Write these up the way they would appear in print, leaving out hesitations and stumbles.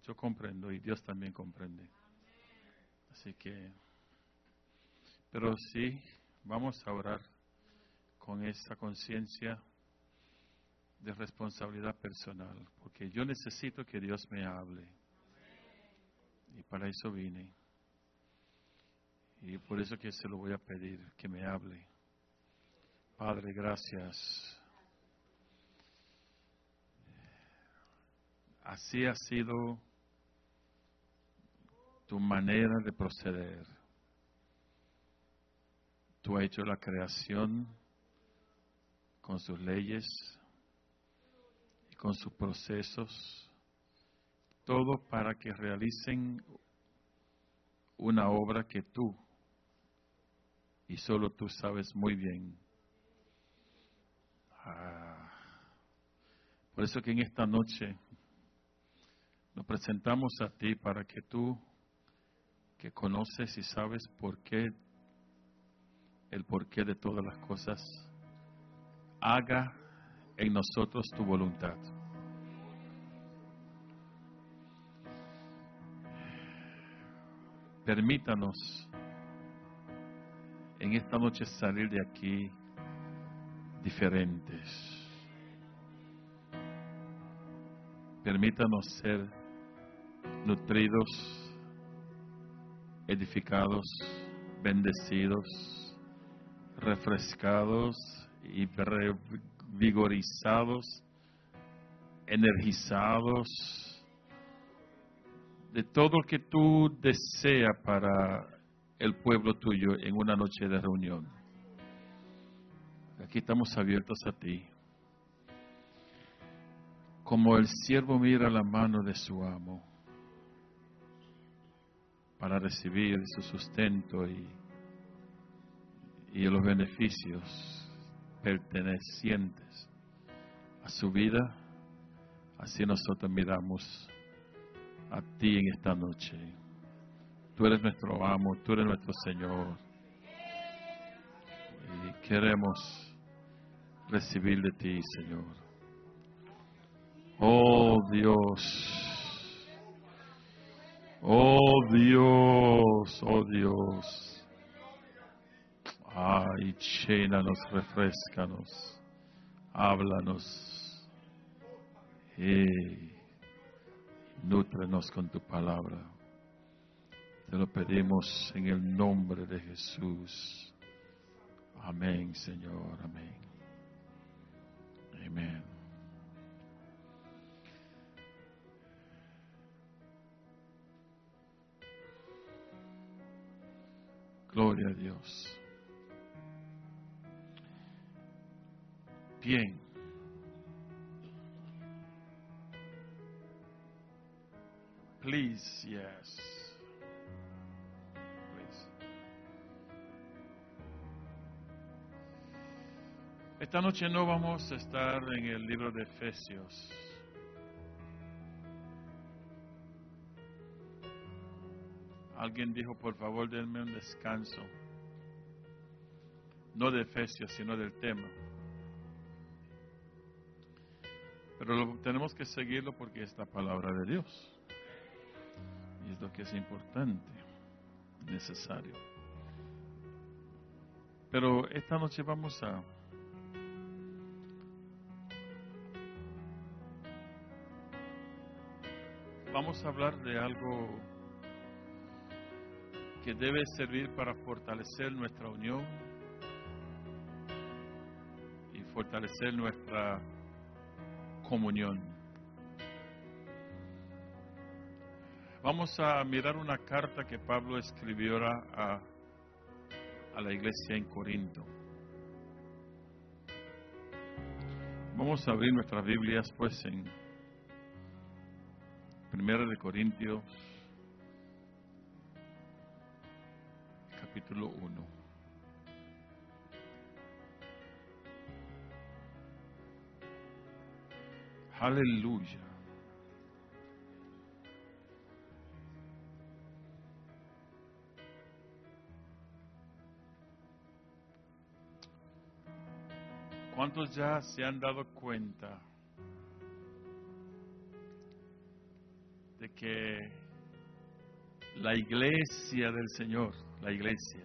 Yo comprendo y Dios también comprende. Así que, pero sí, vamos a orar con esa conciencia de responsabilidad personal, porque yo necesito que Dios me hable. Y para eso vine. Y por eso que se lo voy a pedir, que me hable. Padre, gracias. Así ha sido tu manera de proceder. Tú has hecho la creación con sus leyes y con sus procesos, todo para que realicen una obra que tú y solo tú sabes muy bien. Por eso que en esta noche nos presentamos a ti para que tú, que conoces y sabes el porqué de todas las cosas, haga en nosotros tu voluntad. Permítanos en esta noche salir de aquí diferentes. Permítanos ser nutridos, edificados, bendecidos, refrescados y revigorizados, energizados de todo lo que tú deseas para el pueblo tuyo en una noche de reunión. Aquí estamos abiertos a ti. Como el siervo mira la mano de su amo para recibir su sustento y los beneficios pertenecientes a su vida, así nosotros miramos a ti en esta noche. Tú eres nuestro amo, tú eres nuestro Señor. Y queremos recibir de ti, Señor. Oh Dios, oh Dios, oh Dios. Ay, llénanos, refrescanos, háblanos. Nútrenos con tu palabra. Te lo pedimos en el nombre de Jesús. Amén, Señor, amén. Amén. Gloria a Dios. Bien. Please, yes. Please. Esta noche no vamos a estar en el libro de Efesios. Alguien dijo, por favor, denme un descanso. No de Efesios, sino del tema. Pero tenemos que seguirlo porque es la palabra de Dios. Y es lo que es importante, necesario. Pero esta noche vamos a hablar de algo que debe servir para fortalecer nuestra unión y fortalecer nuestra comunión. Vamos a mirar una carta que Pablo escribió a la iglesia en Corinto. Vamos a abrir nuestras Biblias pues en 1 de Corintios capítulo 1. Aleluya. ¿Cuántos ya se han dado cuenta de que la iglesia del Señor, la iglesia,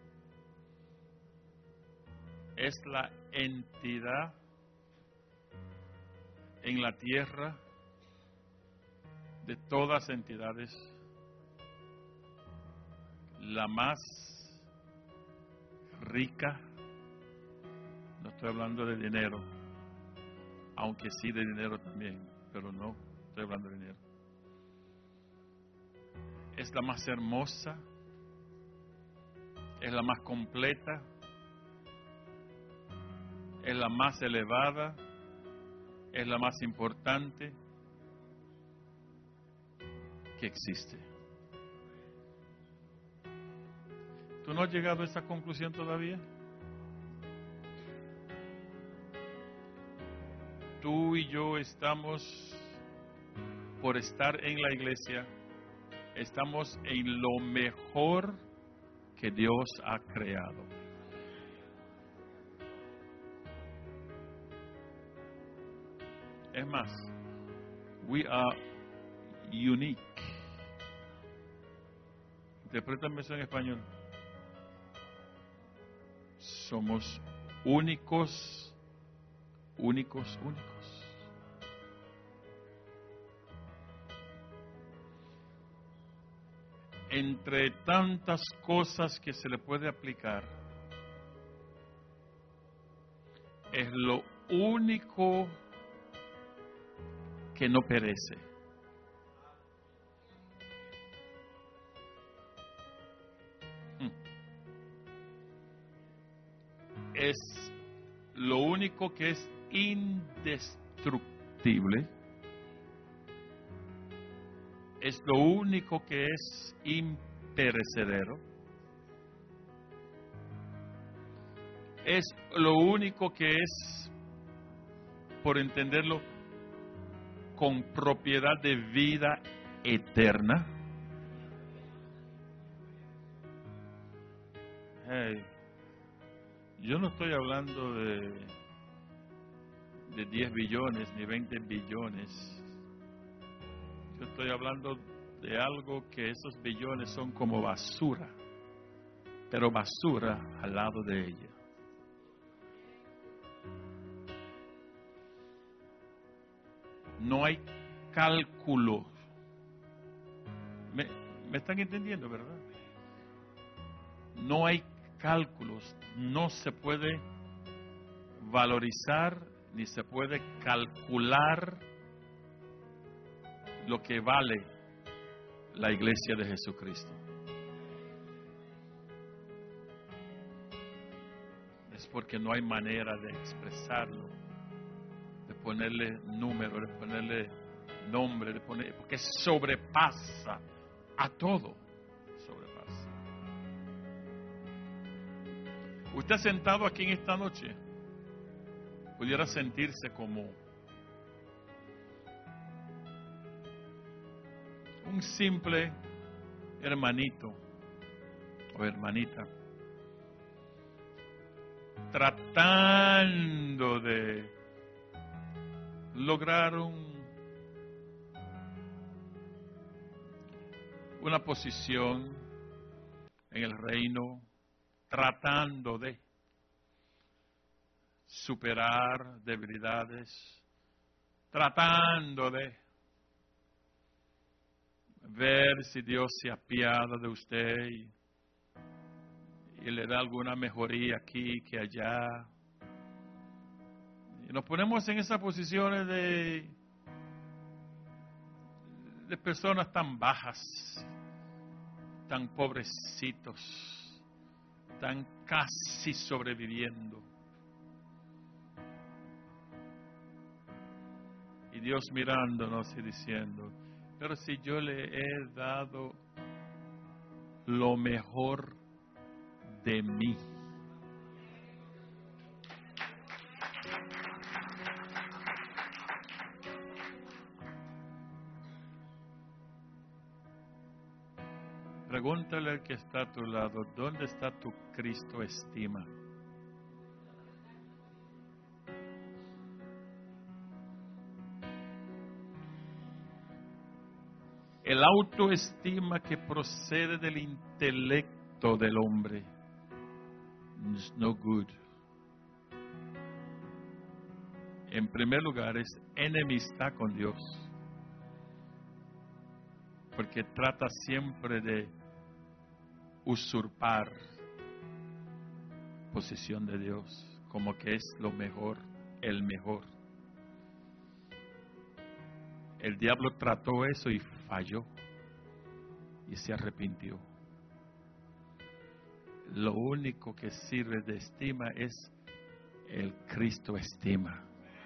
es la entidad en la tierra de todas entidades, la más rica. No estoy hablando de dinero, aunque sí de dinero también, pero no estoy hablando de dinero. Es la más hermosa, es la más completa, es la más elevada, es la más importante que existe. ¿Tú no has llegado a esa conclusión todavía? Tú y yo estamos, por estar en la iglesia, estamos en lo mejor que Dios ha creado. Es más, we are unique. Interprétame eso en español. Somos únicos, únicos, únicos. Entre tantas cosas que se le puede aplicar, es lo único que no perece. Es lo único que es indestructible. Es lo único que es imperecedero. Es lo único que es, por entenderlo, con propiedad de vida eterna. Hey, yo no estoy hablando de 10 billones ni 20 billones. Yo estoy hablando de algo que esos billones son como basura, pero basura al lado de ella. No hay cálculo. ¿Me están entendiendo, verdad? No hay cálculos. No se puede valorizar ni se puede calcular lo que vale la iglesia de Jesucristo. Es porque no hay manera de expresarlo, de ponerle número, de ponerle nombre, porque sobrepasa a todo. Sobrepasa. Usted sentado aquí en esta noche pudiera sentirse como un simple hermanito o hermanita tratando de lograr una posición en el reino, tratando de superar debilidades, tratando de ver si Dios se apiada de usted y le da alguna mejoría aquí que allá. Y nos ponemos en esas posiciones de personas tan bajas, tan pobrecitos, tan casi sobreviviendo. Y Dios mirándonos y diciendo, pero si yo le he dado lo mejor de mí. Pregúntale al que está a tu lado, ¿dónde está tu Cristo estima? El autoestima que procede del intelecto del hombre is no good. En primer lugar, es enemistad con Dios, porque trata siempre de usurpar posición de Dios, como que es lo mejor, el mejor. El diablo trató eso y falló y se arrepintió. Lo único que sirve de estima es el Cristo estima.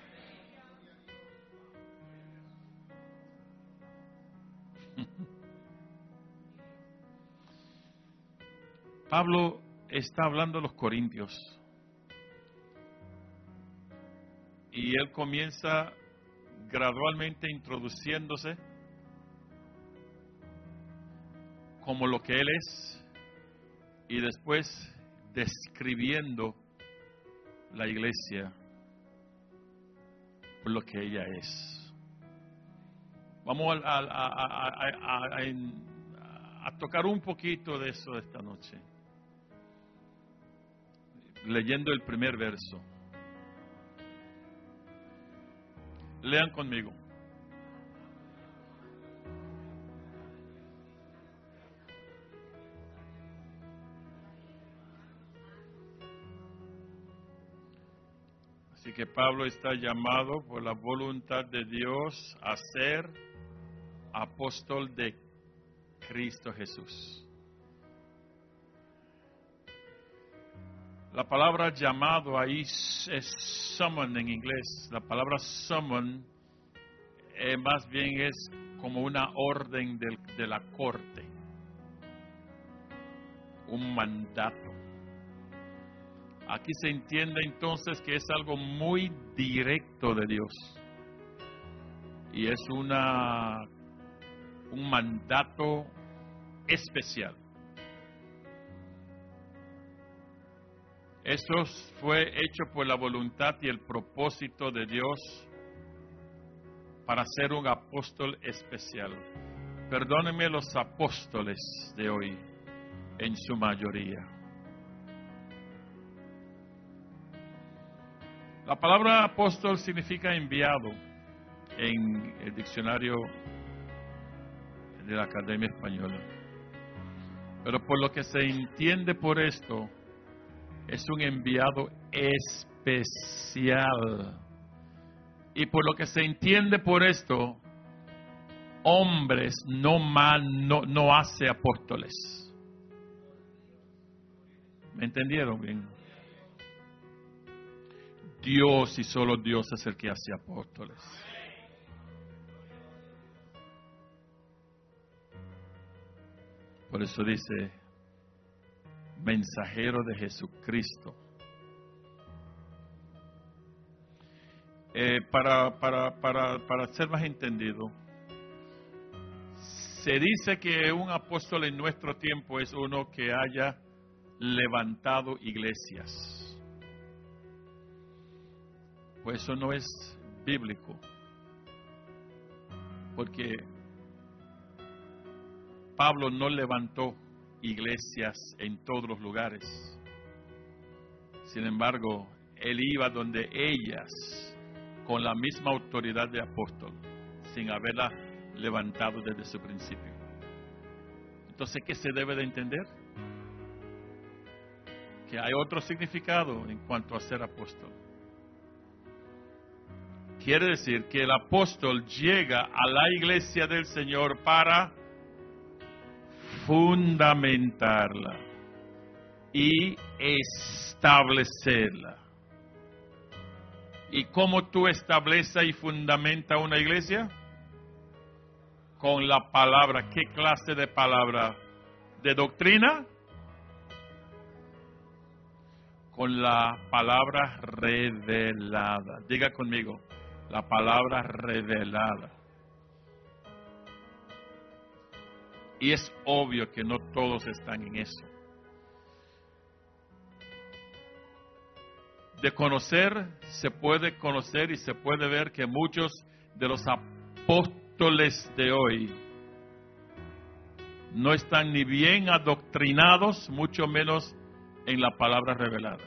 Pablo está hablando a los corintios y él comienza gradualmente introduciéndose como lo que él es y después describiendo la iglesia por lo que ella es. Vamos a tocar un poquito de eso esta noche, leyendo el primer verso. Lean conmigo. Así que Pablo está llamado por la voluntad de Dios a ser apóstol de Cristo Jesús. La palabra llamado ahí es summon en inglés. La palabra summon más bien es como una orden de la corte, un mandato. Aquí se entiende entonces que es algo muy directo de Dios y es un mandato especial. Eso fue hecho por la voluntad y el propósito de Dios para ser un apóstol especial. Perdónenme los apóstoles de hoy, en su mayoría. La palabra apóstol significa enviado en el diccionario de la Academia Española. Pero por lo que se entiende por esto, es un enviado especial. Y por lo que se entiende por esto, hombres no hace apóstoles. ¿Me entendieron bien? Dios y solo Dios es el que hace apóstoles. Por eso dice, mensajero de Jesucristo. Para ser más entendido, se dice que un apóstol en nuestro tiempo es uno que haya levantado iglesias. Pues eso no es bíblico, porque Pablo no levantó iglesias en todos los lugares. Sin embargo, él iba donde ellas, con la misma autoridad de apóstol, sin haberla levantado desde su principio. Entonces, ¿qué se debe de entender? Que hay otro significado en cuanto a ser apóstol. Quiere decir que el apóstol llega a la iglesia del Señor para fundamentarla y establecerla. ¿Y cómo tú estableces y fundamentas una iglesia? Con la palabra. ¿Qué clase de palabra? ¿De doctrina? Con la palabra revelada. Diga conmigo, la palabra revelada. Y es obvio que no todos están en eso. De conocer, se puede conocer y se puede ver que muchos de los apóstoles de hoy no están ni bien adoctrinados, mucho menos en la palabra revelada.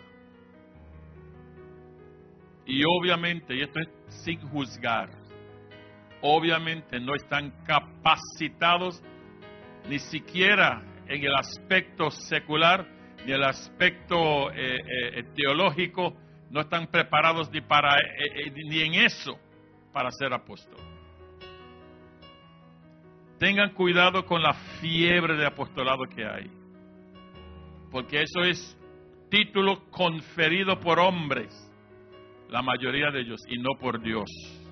Y obviamente, y esto es sin juzgar, obviamente no están capacitados ni siquiera en el aspecto secular, ni el aspecto teológico, no están preparados ni en eso para ser apóstoles. Tengan cuidado con la fiebre de apostolado que hay, porque eso es título conferido por hombres, la mayoría de ellos, y no por Dios.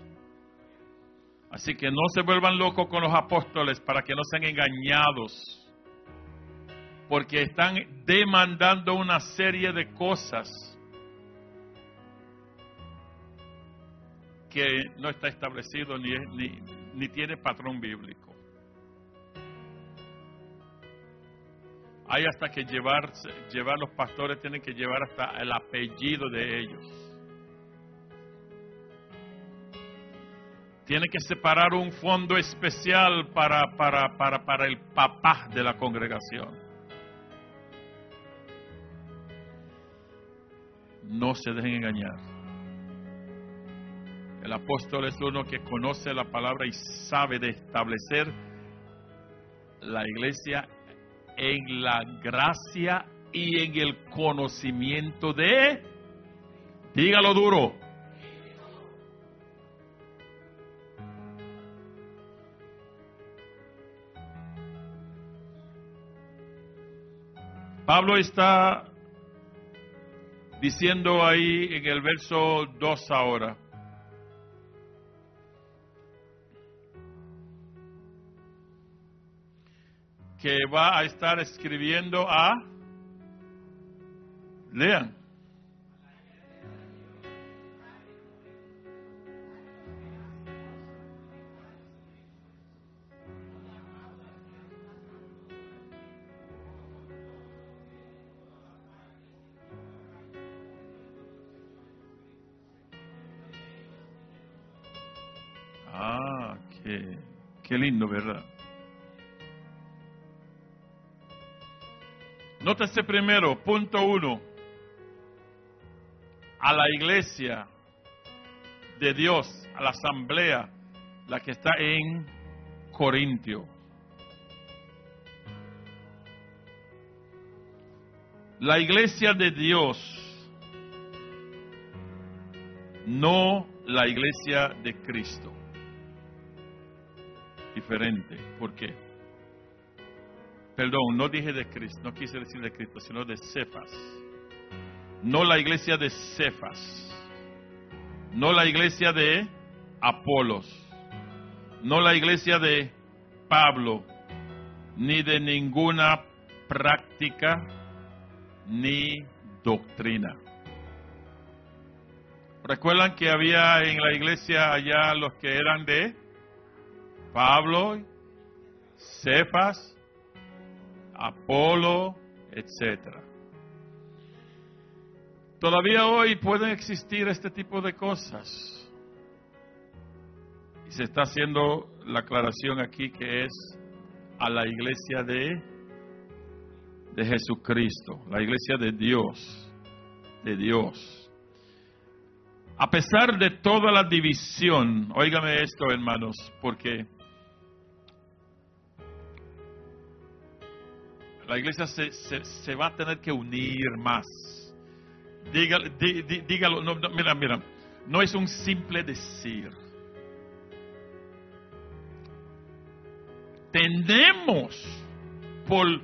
Así que no se vuelvan locos con los apóstoles para que no sean engañados, porque están demandando una serie de cosas que no está establecido ni tiene patrón bíblico. Hay hasta que llevar los pastores, tienen que llevar hasta el apellido de ellos. Tiene que separar un fondo especial para el papá de la congregación. No se dejen engañar. El apóstol es uno que conoce la palabra y sabe de establecer la iglesia en la gracia y en el conocimiento de, dígalo duro, Pablo está diciendo ahí en el verso 2 ahora, que va a estar escribiendo lean. Qué lindo, ¿verdad? Nótese primero, punto 1, a la iglesia de Dios, a la asamblea, la que está en Corintio. La iglesia de Dios, no la iglesia de Cristo. Diferente. ¿Por qué? Perdón, no dije de Cristo, no quise decir de Cristo, sino de Cefas. No la iglesia de Cefas. No la iglesia de Apolos. No la iglesia de Pablo. Ni de ninguna práctica ni doctrina. ¿Recuerdan que había en la iglesia allá los que eran de Pablo, Cefas, Apolo, etcétera? Todavía hoy pueden existir este tipo de cosas. Y se está haciendo la aclaración aquí que es a la iglesia de Jesucristo, la iglesia de Dios, A pesar de toda la división, óigame esto, hermanos, porque la iglesia se va a tener que unir más. Dígalo, no, mira, no es un simple decir. Tenemos por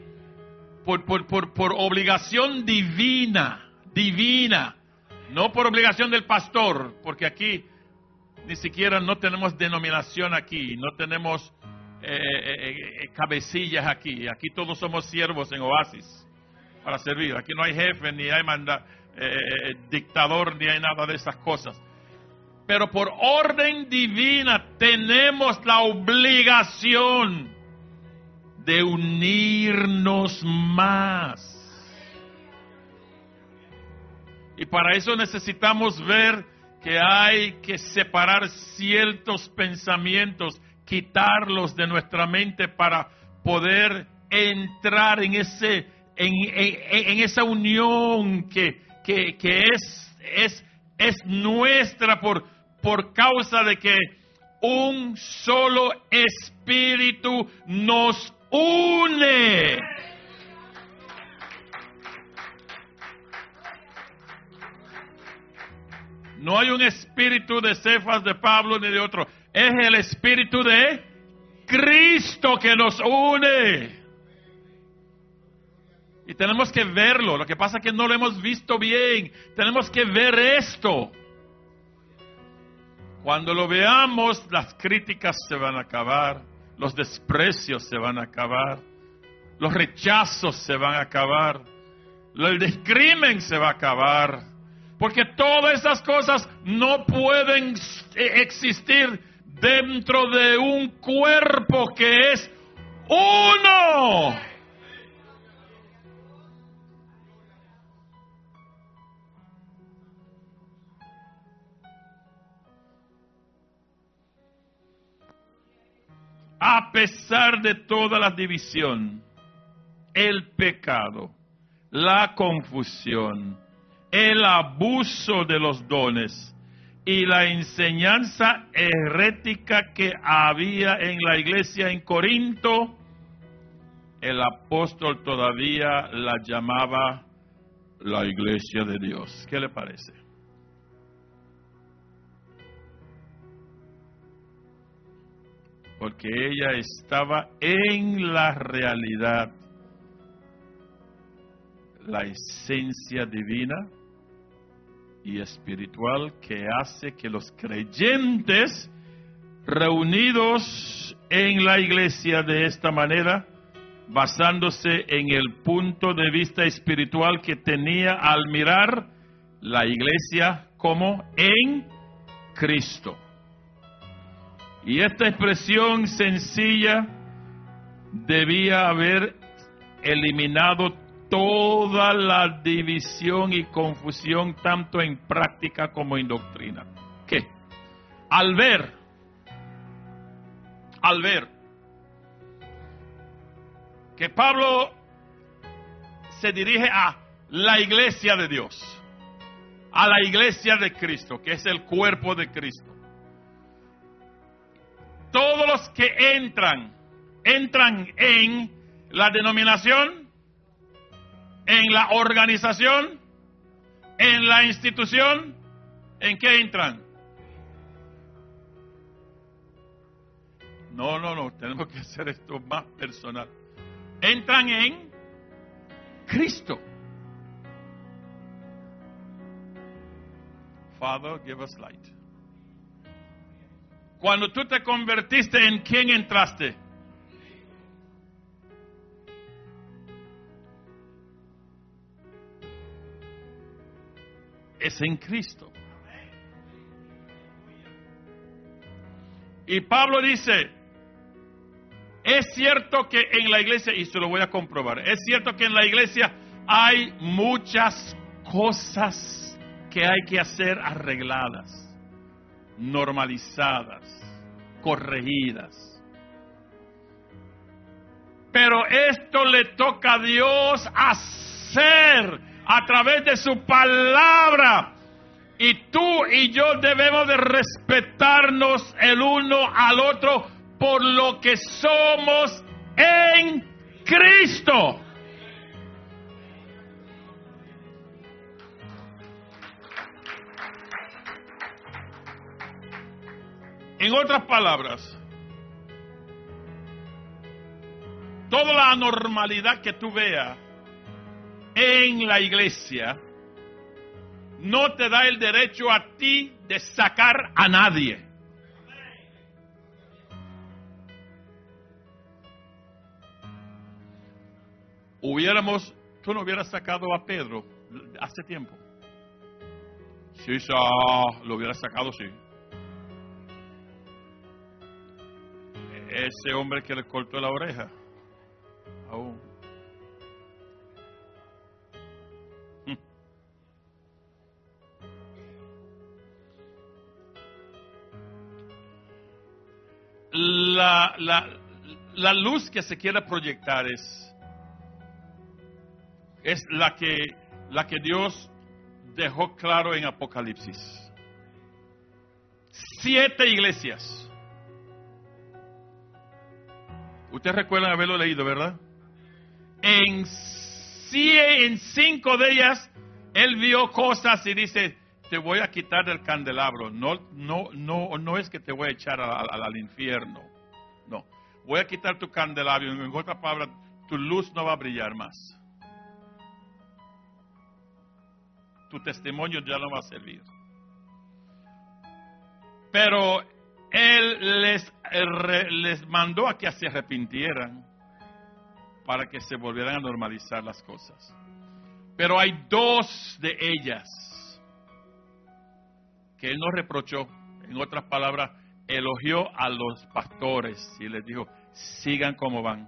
obligación divina, no por obligación del pastor, porque aquí ni siquiera no tenemos denominación aquí, no tenemos cabecillas aquí todos somos siervos en Oasis para servir, aquí no hay jefe, ni hay dictador, ni hay nada de esas cosas, pero por orden divina tenemos la obligación de unirnos más. Y para eso necesitamos ver que hay que separar ciertos pensamientos, quitarlos de nuestra mente para poder entrar en esa unión que es nuestra por causa de que un solo espíritu nos une. No hay un espíritu de Cefas, de Pablo ni de otro. Es el espíritu de Cristo que nos une. Y tenemos que verlo. Lo que pasa es que no lo hemos visto bien. Tenemos que ver esto. Cuando lo veamos, las críticas se van a acabar. Los desprecios se van a acabar. Los rechazos se van a acabar. El descrimen se va a acabar. Porque todas esas cosas no pueden existir dentro de un cuerpo que es uno. A pesar de toda la división, el pecado, la confusión, el abuso de los dones y la enseñanza herética que había en la iglesia en Corinto, el apóstol todavía la llamaba la iglesia de Dios. ¿Qué le parece? Porque ella estaba en la realidad, la esencia divina y espiritual que hace que los creyentes reunidos en la iglesia de esta manera, basándose en el punto de vista espiritual que tenía al mirar la iglesia como en Cristo. Y esta expresión sencilla debía haber eliminado toda la división y confusión tanto en práctica como en doctrina. ¿Qué? Al ver que Pablo se dirige a la iglesia de Dios, a la iglesia de Cristo, que es el cuerpo de Cristo. Todos los que entran en la denominación, en la organización, en la institución, ¿en qué entran? No, tenemos que hacer esto más personal. Entran en Cristo. Father, give us light. Cuando tú te convertiste, ¿en quién entraste? Es en Cristo. Y Pablo dice, es cierto que en la iglesia, y se lo voy a comprobar, es cierto que en la iglesia hay muchas cosas que hay que hacer arregladas, normalizadas, corregidas. Pero esto le toca a Dios hacer a través de su palabra. Y tú y yo debemos de respetarnos el uno al otro por lo que somos en Cristo. En otras palabras, toda la anormalidad que tú veas en la iglesia no te da el derecho a ti de sacar a nadie. Tú no hubieras sacado a Pedro hace tiempo. Sí, lo hubieras sacado, sí. Ese hombre que le cortó la oreja, aún. la luz que se quiere proyectar es la que Dios dejó claro en Apocalipsis. 7 iglesias. Ustedes recuerdan haberlo leído, ¿verdad? En 5 de ellas, Él vio cosas y dice, te voy a quitar del candelabro. No es que te voy a echar al infierno. No. Voy a quitar tu candelabro. En otras palabras, tu luz no va a brillar más. Tu testimonio ya no va a servir. Pero Él les mandó a que se arrepintieran para que se volvieran a normalizar las cosas. Pero hay 2 de ellas que Él no reprochó. En otras palabras, elogió a los pastores y les dijo, sigan como van.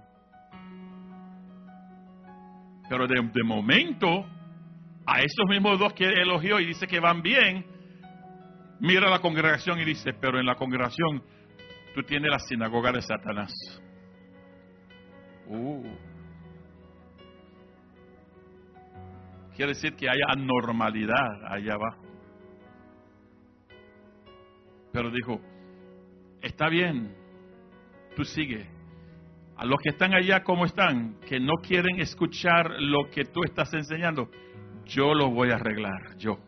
Pero de momento, a esos mismos 2 que elogió y dice que van bien, mira la congregación y dice, pero en la congregación tú tienes la sinagoga de Satanás. Quiere decir que hay anormalidad allá abajo. Pero dijo, está bien, tú sigue. A los que están allá como están, que no quieren escuchar lo que tú estás enseñando, yo lo voy a arreglar, yo.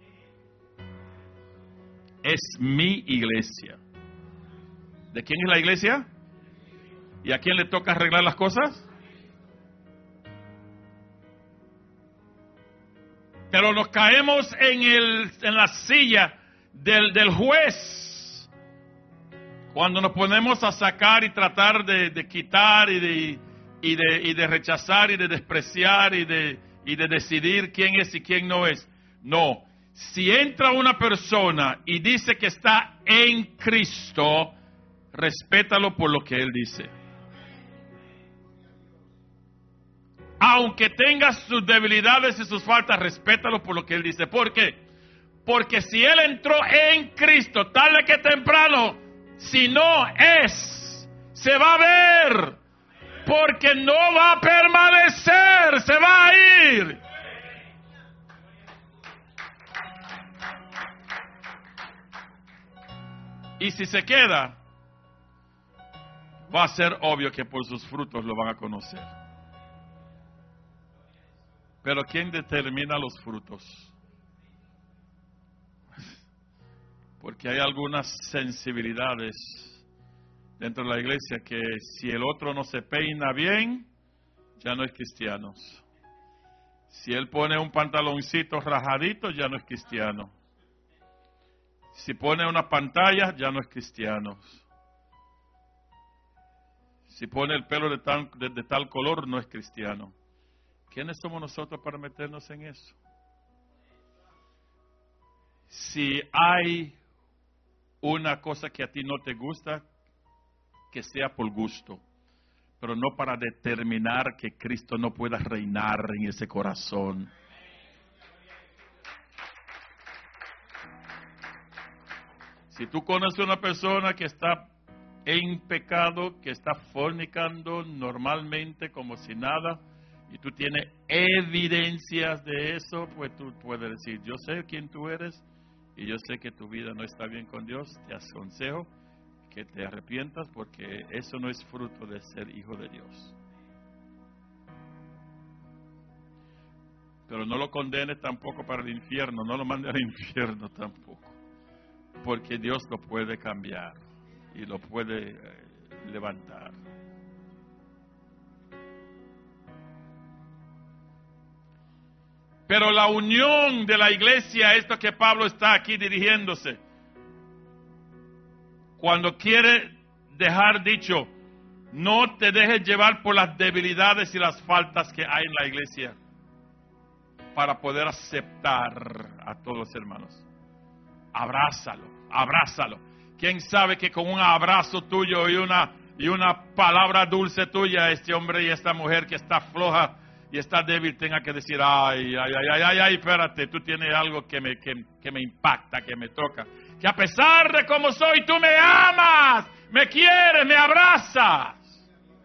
Es mi iglesia. ¿De quién es la iglesia? ¿Y a quién le toca arreglar las cosas? Pero nos caemos en la silla del juez cuando nos ponemos a sacar y tratar de quitar y de rechazar y de despreciar y de decidir quién es y quién no es. No. Si entra una persona y dice que está en Cristo, respétalo por lo que Él dice. Aunque tenga sus debilidades y sus faltas, respétalo por lo que Él dice. ¿Por qué? Porque si Él entró en Cristo, tarde que temprano, si no es, se va a ver. Porque no va a permanecer, se va a ir. Y si se queda, va a ser obvio que por sus frutos lo van a conocer. Pero ¿quién determina los frutos? Porque hay algunas sensibilidades dentro de la iglesia que si el otro no se peina bien, ya no es cristiano. Si él pone un pantaloncito rajadito, ya no es cristiano. Si pone una pantalla, ya no es cristiano. Si pone el pelo de tal color, no es cristiano. ¿Quiénes somos nosotros para meternos en eso? Si hay una cosa que a ti no te gusta, que sea por gusto, pero no para determinar que Cristo no pueda reinar en ese corazón. Si tú conoces a una persona que está en pecado, que está fornicando normalmente como si nada, y tú tienes evidencias de eso, pues tú puedes decir, yo sé quién tú eres y yo sé que tu vida no está bien con Dios, te aconsejo que te arrepientas porque eso no es fruto de ser hijo de Dios. Pero no lo condenes tampoco para el infierno, no lo mandes al infierno tampoco, porque Dios lo puede cambiar y lo puede levantar. Pero la unión de la iglesia, esto que Pablo está aquí dirigiéndose, cuando quiere dejar dicho, no te dejes llevar por las debilidades y las faltas que hay en la iglesia para poder aceptar a todos los hermanos. Abrázalo, abrázalo. ¿Quién sabe que con un abrazo tuyo y una palabra dulce tuya, este hombre y esta mujer que está floja y está débil tenga que decir, ay, espérate, tú tienes algo que me impacta, que me toca. Que a pesar de cómo soy, tú me amas, me quieres, me abrazas.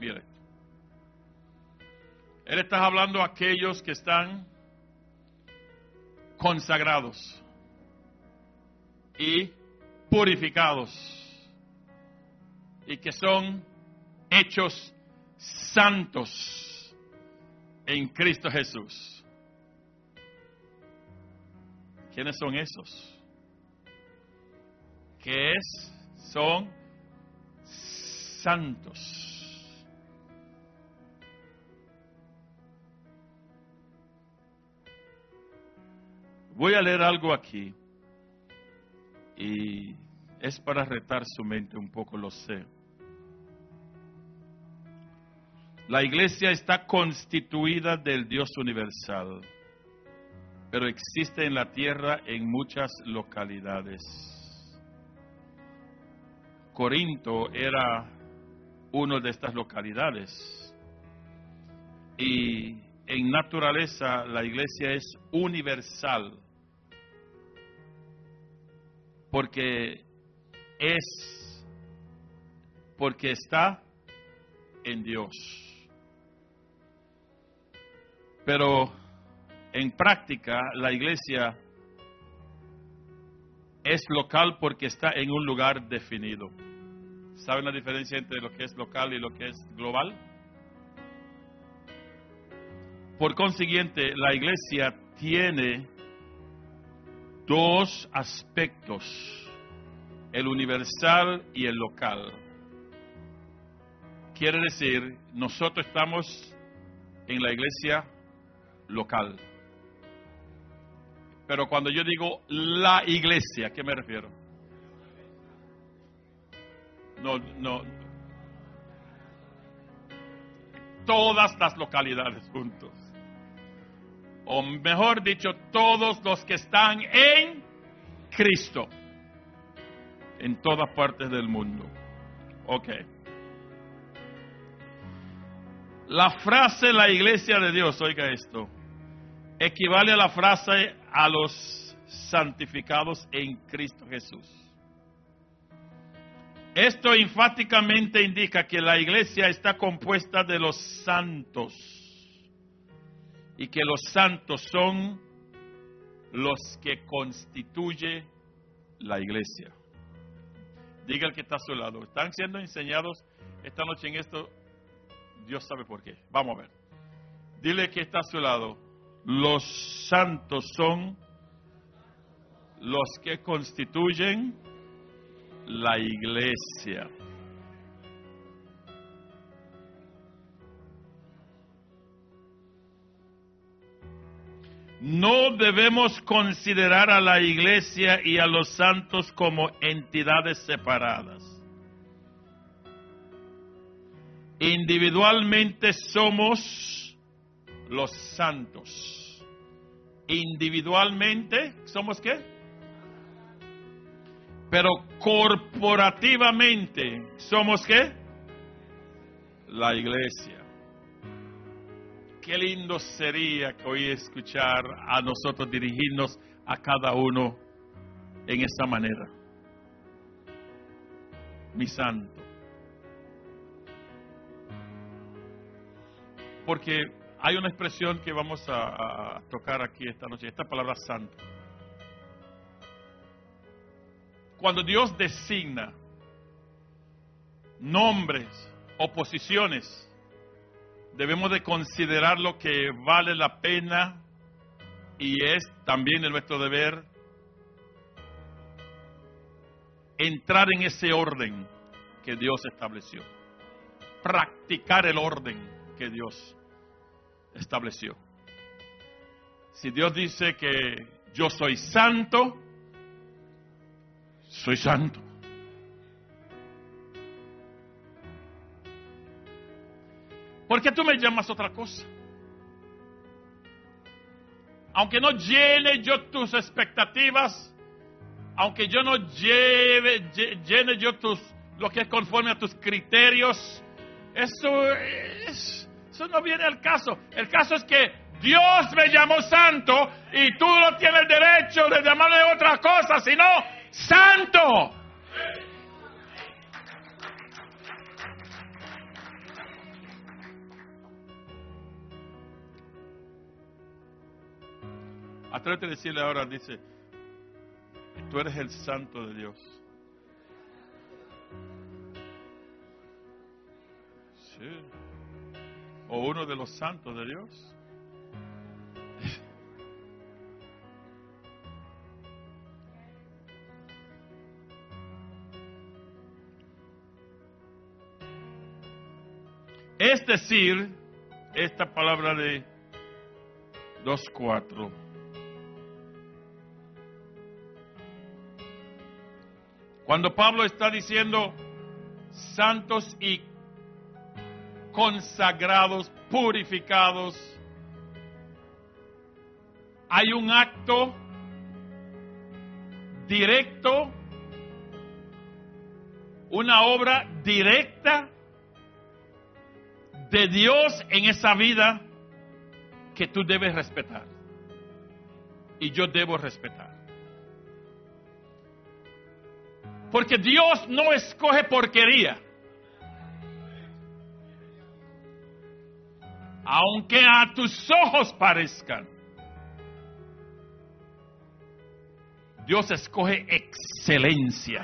Mire, Él está hablando a aquellos que están consagrados y purificados y que son hechos santos en Cristo Jesús. ¿Quiénes son esos? Que son santos. Voy a leer algo aquí y es para retar su mente un poco, lo sé. La iglesia está constituida del Dios universal, pero existe en la tierra en muchas localidades. Corinto era una de estas localidades y en naturaleza la iglesia es universal porque está en Dios. Pero en práctica la iglesia es local porque está en un lugar definido. ¿Saben la diferencia entre lo que es local y lo que es global? Por consiguiente, la iglesia tiene dos aspectos, el universal y el local. Quiere decir, nosotros estamos en la iglesia local. Pero cuando yo digo la iglesia, ¿a qué me refiero? No. Todas las localidades juntos. O mejor dicho, todos los que están en Cristo. En todas partes del mundo. Ok. La frase la iglesia de Dios, oiga esto, equivale a la frase a los santificados en Cristo Jesús. Esto enfáticamente indica que la iglesia está compuesta de los santos y que los santos son los que constituye la iglesia. Diga el que está a su lado. Están siendo enseñados esta noche en esto. Dios sabe por qué. Vamos a ver. Dile que está a su lado. Los santos son los que constituyen la iglesia. No debemos considerar a la iglesia y a los santos como entidades separadas. Individualmente somos los santos. Individualmente, ¿somos qué? Pero corporativamente, ¿somos qué? La iglesia. Qué lindo sería hoy escuchar a nosotros dirigirnos a cada uno en esa manera. Mi santo. Porque hay una expresión que vamos a tocar aquí esta noche, esta palabra santo. Cuando Dios designa nombres o posiciones, debemos de considerar lo que vale la pena y es también de nuestro deber entrar en ese orden que Dios estableció. Practicar el orden que Dios estableció. Si Dios dice que yo soy santo, soy santo. ¿Por qué tú me llamas otra cosa? Aunque no llene yo tus expectativas, aunque yo no llene yo lo que es conforme a tus criterios, eso no viene al caso. El caso es que Dios me llamó santo y tú no tienes derecho de llamarle otra cosa, sino santo. Atrévete a decirle ahora, dice, tú eres el santo de Dios. Sí. O uno de los santos de Dios. Es decir, esta palabra de 2:4. Cuando Pablo está diciendo santos y consagrados, purificados, hay un acto directo, una obra directa de Dios en esa vida que tú debes respetar y yo debo respetar. Porque Dios no escoge porquería. Aunque a tus ojos parezcan, Dios escoge excelencia.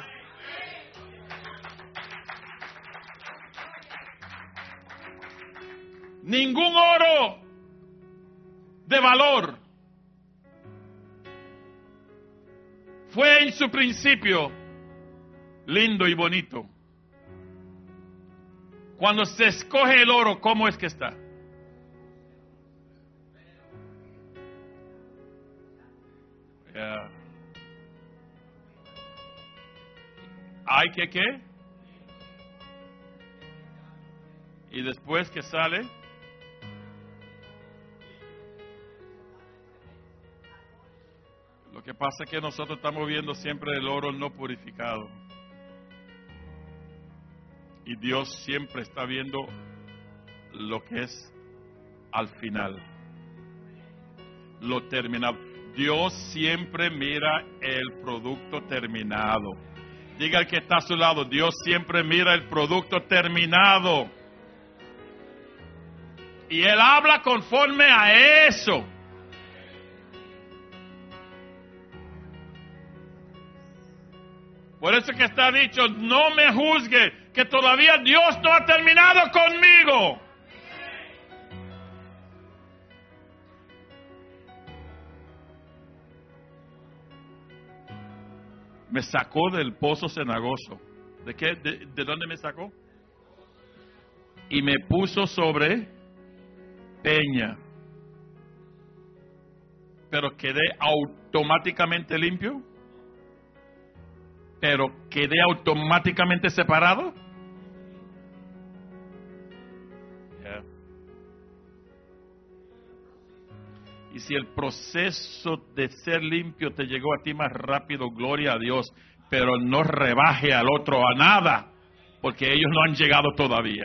Ningún oro de valor fue en su principio lindo y bonito. Cuando se escoge el oro, ¿cómo es que está? ¿Hay que qué? Y después que sale, lo que pasa es que nosotros estamos viendo siempre el oro no purificado. Y Dios siempre está viendo lo que es al final, lo terminado. Dios siempre mira el producto terminado. Diga al que está a su lado, Dios siempre mira el producto terminado. Y Él habla conforme a eso. Por eso que está dicho, no me juzgue, que todavía Dios no ha terminado conmigo. Me sacó del pozo cenagoso. ¿De qué? ¿De dónde me sacó? Y me puso sobre peña. Pero quedé automáticamente limpio. Pero quedé automáticamente separado. Yeah. Y si el proceso de ser limpio te llegó a ti más rápido, gloria a Dios, pero no rebaje al otro a nada, porque ellos no han llegado todavía.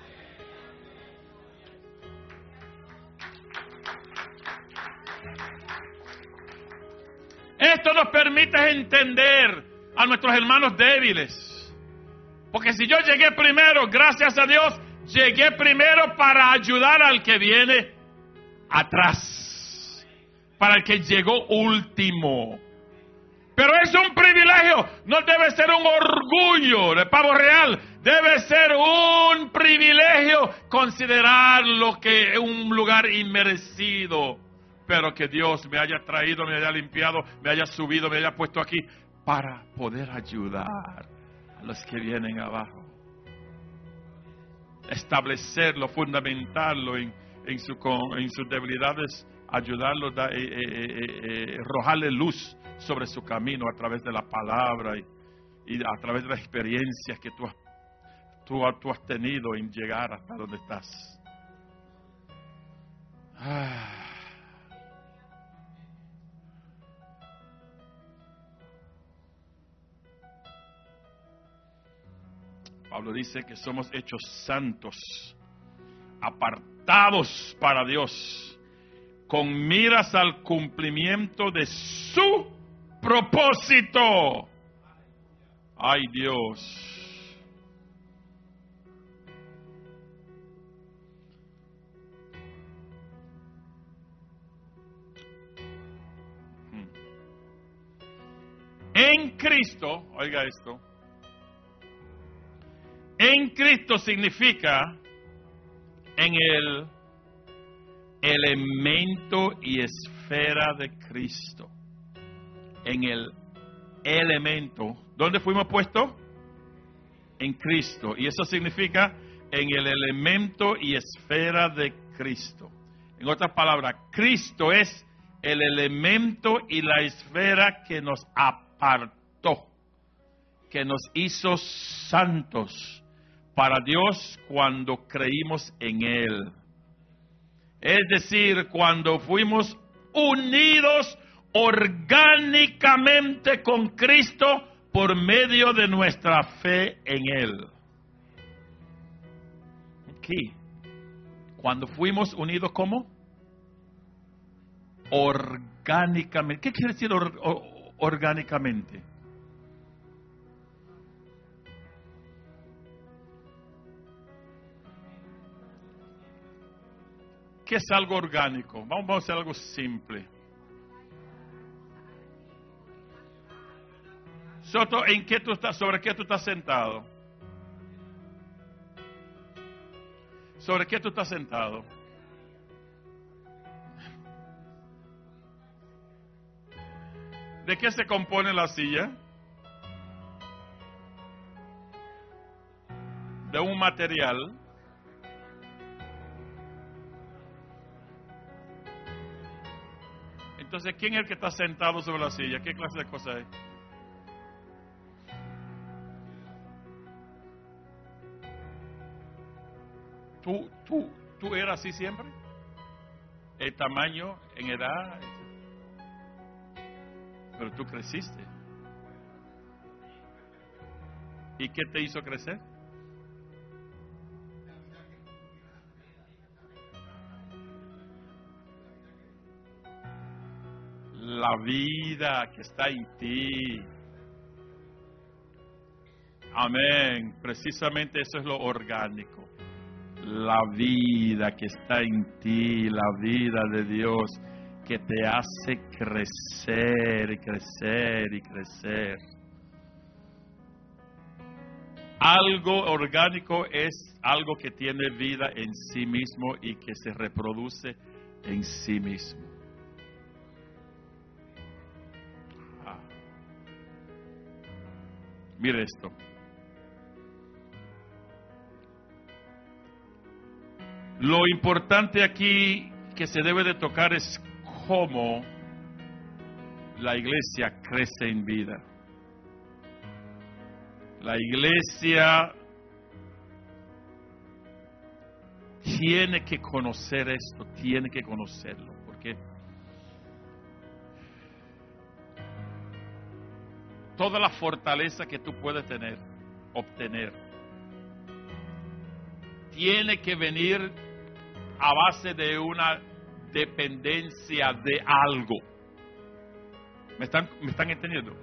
Esto nos permite entender a nuestros hermanos débiles. Porque si yo llegué primero, gracias a Dios, llegué primero para ayudar al que viene atrás. Para el que llegó último. Pero es un privilegio, no debe ser un orgullo de pavo real. Debe ser un privilegio considerar lo que es un lugar inmerecido. Pero que Dios me haya traído, me haya limpiado, me haya subido, me haya puesto aquí para poder ayudar a los que vienen abajo. Establecerlo, fundamentarlo en sus debilidades, ayudarlo, arrojarle luz sobre su camino a través de la palabra y a través de las experiencias que tú has tenido en llegar hasta donde estás. Pablo dice que somos hechos santos, apartados para Dios, con miras al cumplimiento de su propósito. ¡Ay, Dios! Cristo, oiga esto, en Cristo significa en el elemento y esfera de Cristo. En el elemento. ¿Dónde fuimos puestos? En Cristo. Y eso significa en el elemento y esfera de Cristo. En otras palabras, Cristo es el elemento y la esfera que nos apartó, que nos hizo santos para Dios cuando creímos en Él. Es decir, cuando fuimos unidos orgánicamente con Cristo por medio de nuestra fe en Él. Aquí, cuando fuimos unidos, ¿cómo? Orgánicamente. ¿Qué quiere decir orgánicamente? ¿Qué es algo orgánico? Vamos a hacer algo simple. Soto, ¿en qué tú estás? ¿Sobre qué tú estás sentado? ¿Sobre qué tú estás sentado? ¿De qué se compone la silla? De un material. Entonces, ¿quién es el que está sentado sobre la silla? ¿Qué clase de cosa es? ¿Tú eras así siempre? ¿El tamaño, en edad? Pero tú creciste. ¿Y qué te hizo crecer? La vida que está en ti. Amén. Precisamente eso es lo orgánico. La vida que está en ti, la vida de Dios que te hace crecer y crecer y crecer. Algo orgánico es algo que tiene vida en sí mismo y que se reproduce en sí mismo. Mire esto. Lo importante aquí que se debe de tocar es cómo la iglesia crece en vida. La iglesia tiene que conocer esto, tiene que conocerlo, porque toda la fortaleza que tú puedes obtener, tiene que venir a base de una dependencia de algo. ¿Me están entendiendo?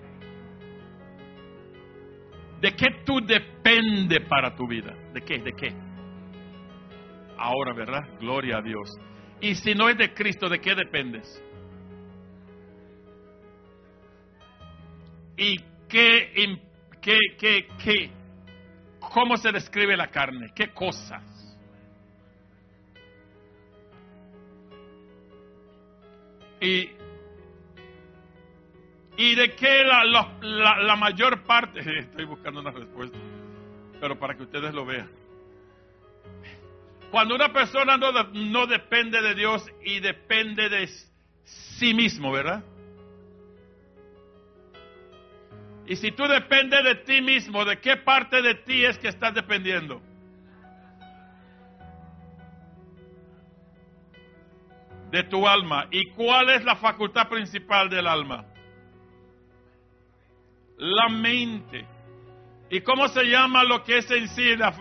¿De qué tú dependes para tu vida? ¿De qué? ¿De qué? Ahora, ¿verdad? Gloria a Dios. Y si no es de Cristo, ¿de qué dependes? ¿Y cómo se describe la carne? ¿Qué cosas? Y de qué la mayor parte, estoy buscando una respuesta, pero para que ustedes lo vean. Cuando una persona no depende de Dios y depende de sí mismo, ¿verdad? Y si tú dependes de ti mismo, ¿de qué parte de ti es que estás dependiendo? De tu alma. ¿Y cuál es la facultad principal del alma? La mente. ¿Y cómo se llama lo que es en sí la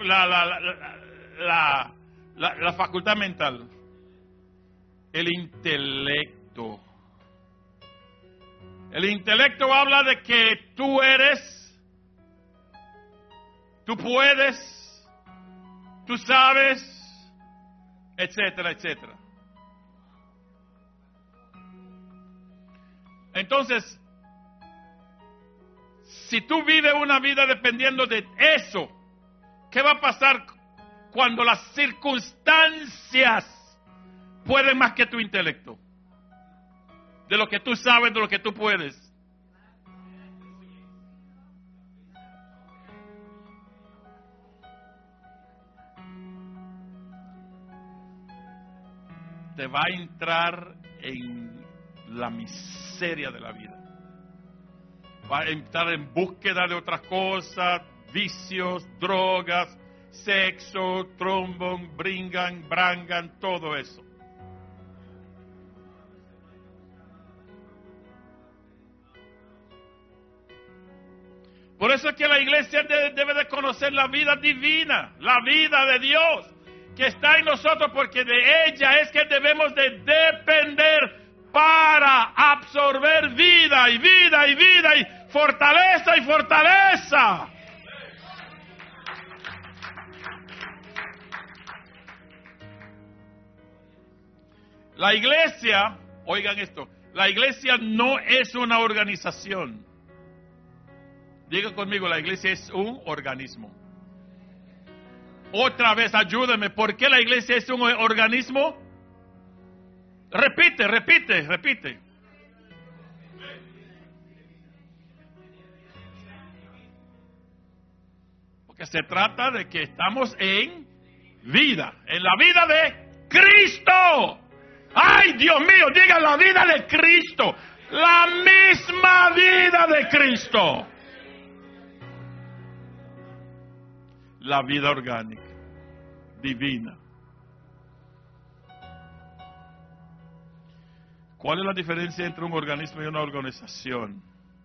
facultad mental? El intelecto. El intelecto habla de que tú eres, tú puedes, tú sabes, etcétera, etcétera. Entonces, si tú vives una vida dependiendo de eso, ¿qué va a pasar cuando las circunstancias pueden más que tu intelecto? De lo que tú sabes, de lo que tú puedes. Te va a entrar en la miseria de la vida. Va a entrar en búsqueda de otras cosas, vicios, drogas, sexo, trombón, brangan, todo eso. Por eso es que la iglesia debe de conocer la vida divina, la vida de Dios que está en nosotros, porque de ella es que debemos de depender para absorber vida y vida y vida y fortaleza y fortaleza. La iglesia, oigan esto, la iglesia no es una organización. Diga conmigo, la iglesia es un organismo. Otra vez, ayúdame, ¿por qué la iglesia es un organismo? Repite. Porque se trata de que estamos en vida, en la vida de Cristo. ¡Ay, Dios mío! Diga la vida de Cristo. La misma vida de Cristo. La vida orgánica, divina. ¿Cuál es la diferencia entre un organismo y una organización?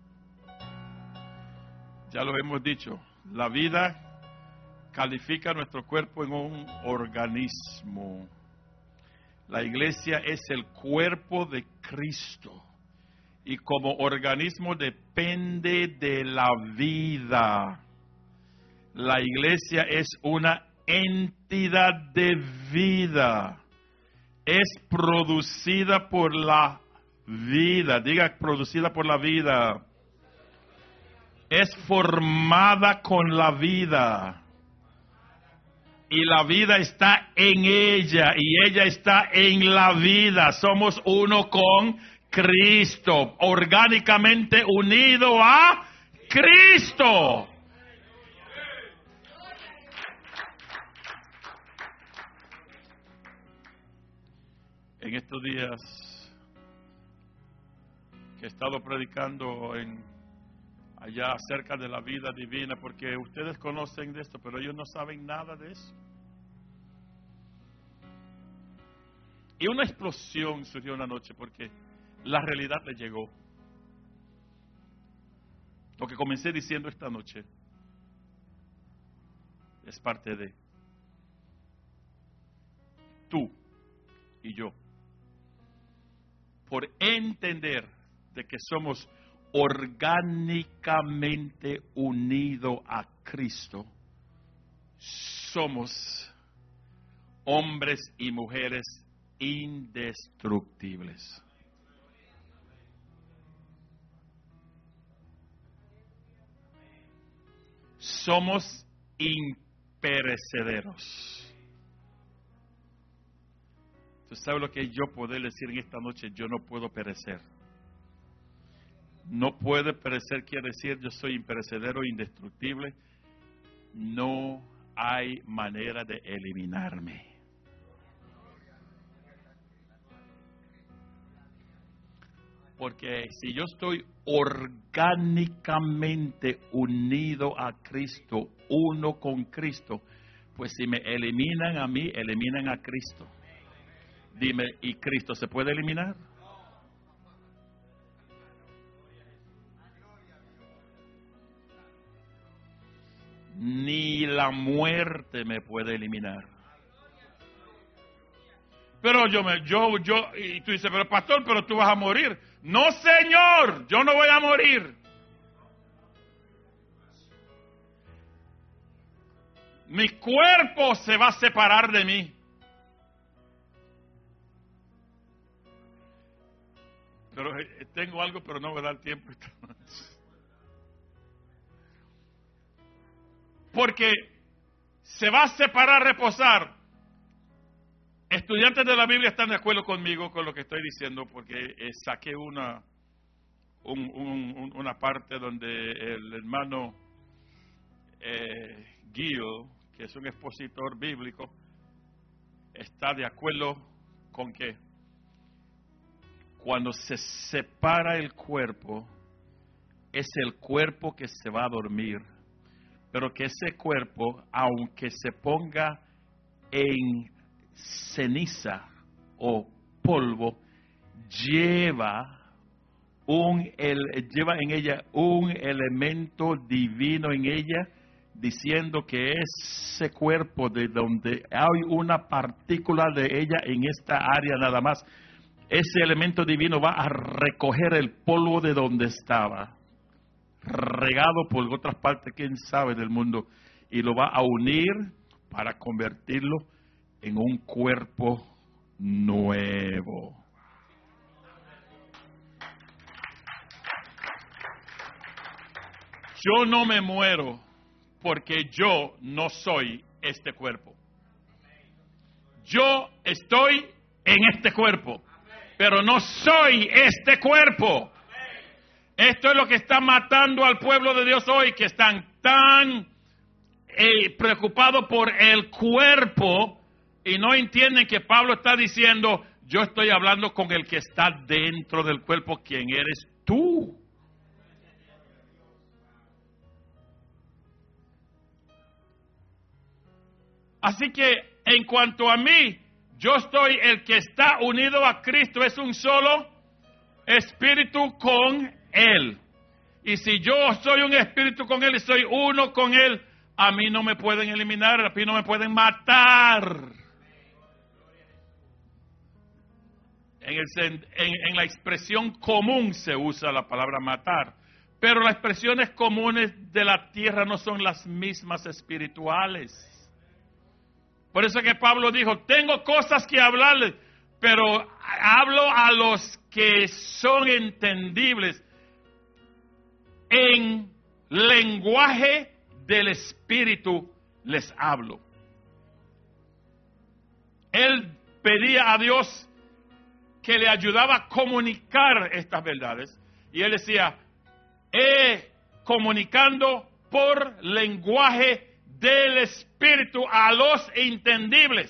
Ya lo hemos dicho. La vida califica nuestro cuerpo en un organismo. La iglesia es el cuerpo de Cristo. Y como organismo depende de la vida. La iglesia es una entidad de vida. Es producida por la vida. Diga, producida por la vida. Es formada con la vida. Y la vida está en ella. Y ella está en la vida. Somos uno con Cristo. Orgánicamente unido a Cristo. En estos días que he estado predicando allá acerca de la vida divina, porque ustedes conocen de esto, pero ellos no saben nada de eso. Y una explosión surgió una noche porque la realidad le llegó. Lo que comencé diciendo esta noche es parte de tú y yo. Por entender de que somos orgánicamente unidos a Cristo, somos hombres y mujeres indestructibles. Somos imperecederos. ¿Tú sabes lo que yo puedo decir en esta noche? Yo no puedo perecer. No puede perecer quiere decir yo soy imperecedero, indestructible. No hay manera de eliminarme. Porque si yo estoy orgánicamente unido a Cristo, uno con Cristo, pues si me eliminan a mí, eliminan a Cristo. Dime, ¿y Cristo se puede eliminar? Ni la muerte me puede eliminar. Pero y tú dices, pero pastor, pero tú vas a morir. No, Señor, yo no voy a morir. Mi cuerpo se va a separar de mí. Pero tengo algo, pero no me da el tiempo esta noche. porque se va a separar, reposar. Estudiantes de la Biblia están de acuerdo conmigo con lo que estoy diciendo, porque saqué una parte donde el hermano Gil, que es un expositor bíblico, está de acuerdo con que cuando se separa el cuerpo, es el cuerpo que se va a dormir, pero que ese cuerpo, aunque se ponga en ceniza o polvo, lleva en ella un elemento divino en ella, diciendo que ese cuerpo de donde hay una partícula de ella en esta área nada más, ese elemento divino va a recoger el polvo de donde estaba, regado por otras partes, quién sabe, del mundo, y lo va a unir para convertirlo en un cuerpo nuevo. Yo no me muero porque yo no soy este cuerpo. Yo estoy en este cuerpo, pero no soy este cuerpo. Esto es lo que está matando al pueblo de Dios hoy, que están tan preocupados por el cuerpo y no entienden que Pablo está diciendo, yo estoy hablando con el que está dentro del cuerpo, quien eres tú. Así que en cuanto a mí, yo estoy el que está unido a Cristo, es un solo espíritu con Él. Y si yo soy un espíritu con Él y soy uno con Él, a mí no me pueden eliminar, a mí no me pueden matar. En la expresión común se usa la palabra matar, pero las expresiones comunes de la tierra no son las mismas espirituales. Por eso que Pablo dijo, tengo cosas que hablarles, pero hablo a los que son entendibles en lenguaje del Espíritu les hablo. Él pedía a Dios que le ayudaba a comunicar estas verdades. Y él decía, comunicando por lenguaje del Espíritu a los entendibles.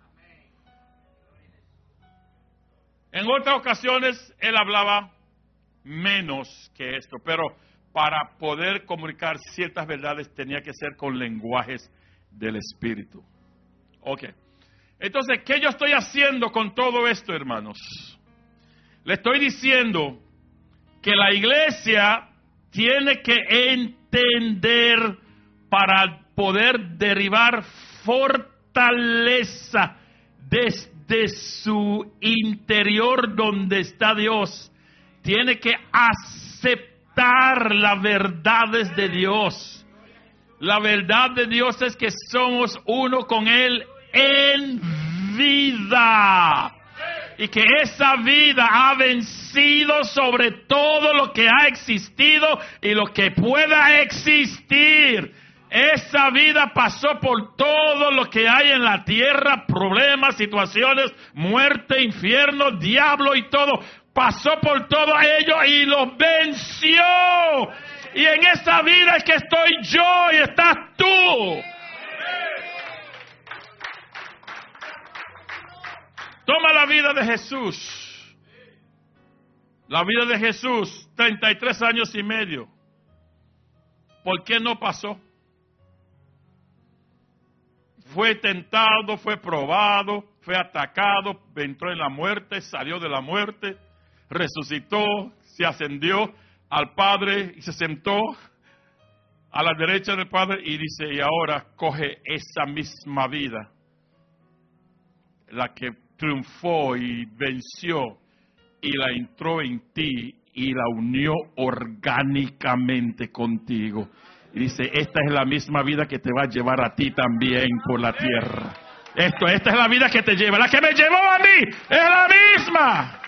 En otras ocasiones él hablaba menos que esto, pero para poder comunicar ciertas verdades tenía que ser con lenguajes del Espíritu. Ok. Entonces, ¿qué yo estoy haciendo con todo esto, hermanos? Le estoy diciendo que la iglesia tiene que entender para poder derivar fortaleza desde su interior donde está Dios. Tiene que aceptar las verdades de Dios. La verdad de Dios es que somos uno con Él en vida. Y que esa vida ha vencido sobre todo lo que ha existido y lo que pueda existir. Esa vida pasó por todo lo que hay en la tierra, problemas, situaciones, muerte, infierno, diablo y todo. Pasó por todo ello y lo venció. Y en esa vida es que estoy yo y estás tú. Toma la vida de Jesús. La vida de Jesús, 33 años y medio. ¿Por qué no pasó? Fue tentado, fue probado, fue atacado, entró en la muerte, salió de la muerte, resucitó, se ascendió al Padre y se sentó a la derecha del Padre y dice, y ahora coge esa misma vida, la que triunfó y venció, y la entró en ti y la unió orgánicamente contigo. Y dice, esta es la misma vida que te va a llevar a ti también por la tierra. Esta es la vida que te lleva. La que me llevó a mí es la misma.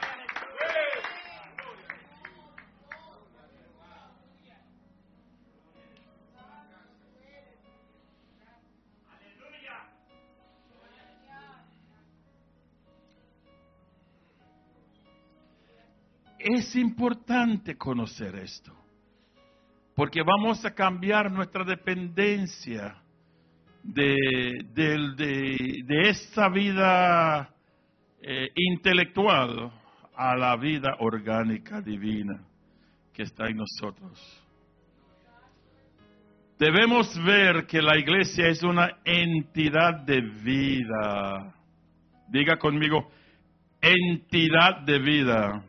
es importante conocer esto, porque vamos a cambiar nuestra dependencia de esta vida intelectual a la vida orgánica divina que está en nosotros. Debemos ver que la iglesia es una entidad de vida. Diga conmigo, entidad de vida.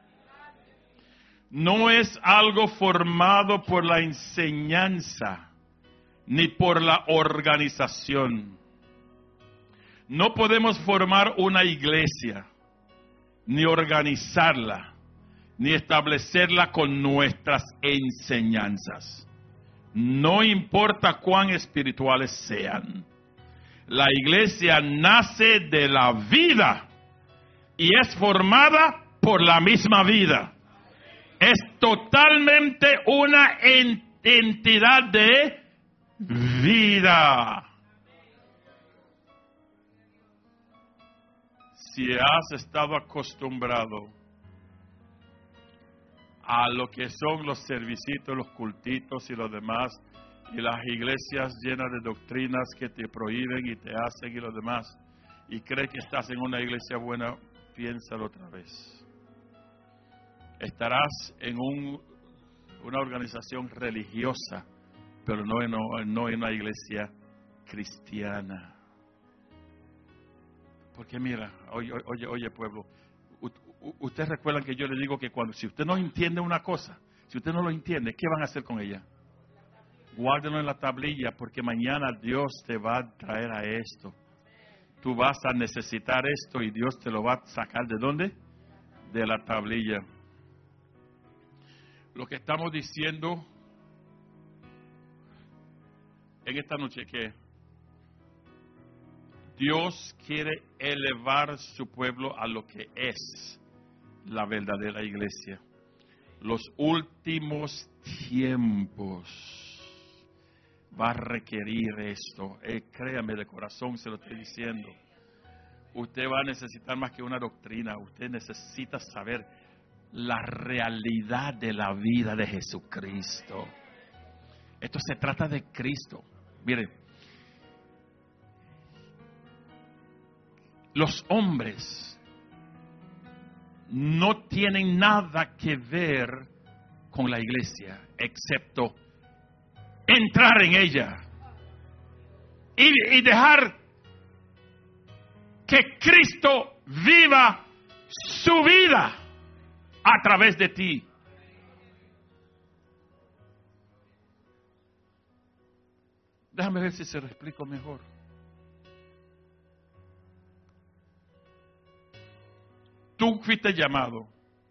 No es algo formado por la enseñanza ni por la organización. No podemos formar una iglesia, ni organizarla, ni establecerla con nuestras enseñanzas. No importa cuán espirituales sean. La iglesia nace de la vida y es formada por la misma vida. Es totalmente una entidad de vida. Si has estado acostumbrado a lo que son los servicios, los cultitos y lo demás, y las iglesias llenas de doctrinas que te prohíben y te hacen y lo demás, y crees que estás en una iglesia buena, piénsalo otra vez. Estarás en una organización religiosa, pero no en una iglesia cristiana. Porque mira, oye pueblo, ustedes recuerdan que yo les digo que si usted no entiende una cosa, si usted no lo entiende, ¿qué van a hacer con ella? Guárdenlo en la tablilla, porque mañana Dios te va a traer a esto. Tú vas a necesitar esto y Dios te lo va a sacar ¿de dónde? De la tablilla. Lo que estamos diciendo en esta noche que Dios quiere elevar su pueblo a lo que es la verdadera iglesia. Los últimos tiempos va a requerir esto. Créame, de corazón se lo estoy diciendo. Usted va a necesitar más que una doctrina. Usted necesita saber la realidad de la vida de Jesucristo. Esto se trata de Cristo. Mire, los hombres no tienen nada que ver con la iglesia, excepto entrar en ella y dejar que Cristo viva su vida a través de ti. Déjame ver si se lo explico mejor. Tú fuiste llamado.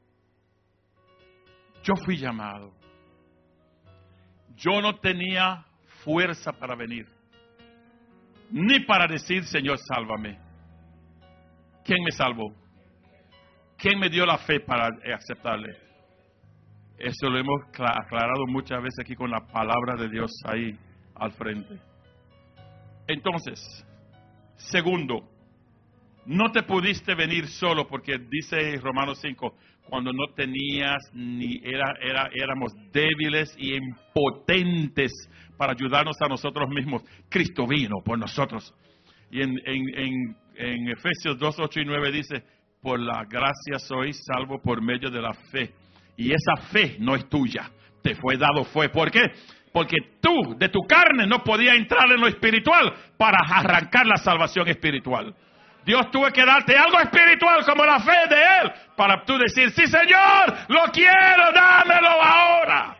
Yo fui llamado. Yo no tenía fuerza para venir, ni para decir, Señor, sálvame. ¿Quién me salvó? ¿Quién me dio la fe para aceptarle? Eso lo hemos aclarado muchas veces aquí con la palabra de Dios ahí al frente. Entonces, segundo, no te pudiste venir solo, porque dice Romanos 5, cuando no tenías ni éramos débiles y impotentes para ayudarnos a nosotros mismos. Cristo vino por nosotros. Y en Efesios 2, 8 y 9 dice, por la gracia sois salvo por medio de la fe. Y esa fe no es tuya, te fue dado fue. ¿Por qué? Porque tú, de tu carne, no podías entrar en lo espiritual para arrancar la salvación espiritual. Dios tuvo que darte algo espiritual como la fe de Él para tú decir, sí Señor, lo quiero, dámelo ahora.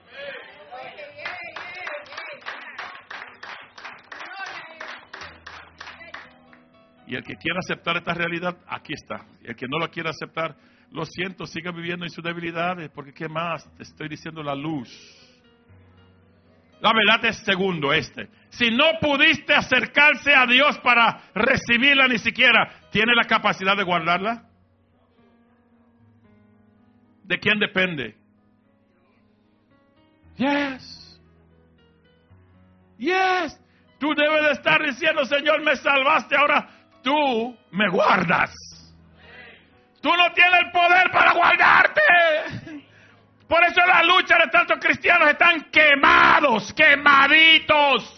Y el que quiera aceptar esta realidad, aquí está. Y el que no lo quiera aceptar, lo siento, siga viviendo en sus debilidades, porque ¿qué más? Te estoy diciendo la luz. La verdad es segundo si no pudiste acercarse a Dios para recibirla ni siquiera, ¿tiene la capacidad de guardarla? ¿De quién depende? Yes. Tú debes de estar diciendo, Señor, me salvaste, ahora tú me guardas. Tú no tienes el poder para guardarte. Por eso la lucha de tantos cristianos están quemados, quemaditos.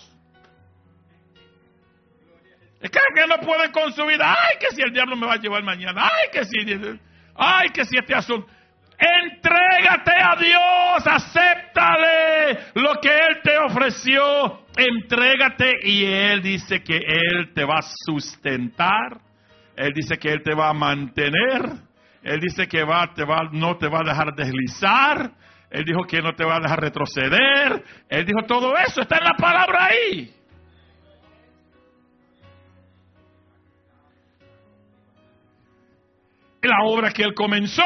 Es que no pueden con su vida. Ay, que si el diablo me va a llevar mañana. Ay, que si este asunto. Entrégate a Dios, acéptale lo que Él te ofreció. Entrégate y Él dice que Él te va a sustentar. Él dice que Él te va a mantener. Él dice que no te va a dejar deslizar. Él dijo que no te va a dejar retroceder. Él dijo todo eso, está en la palabra ahí. La obra que Él comenzó.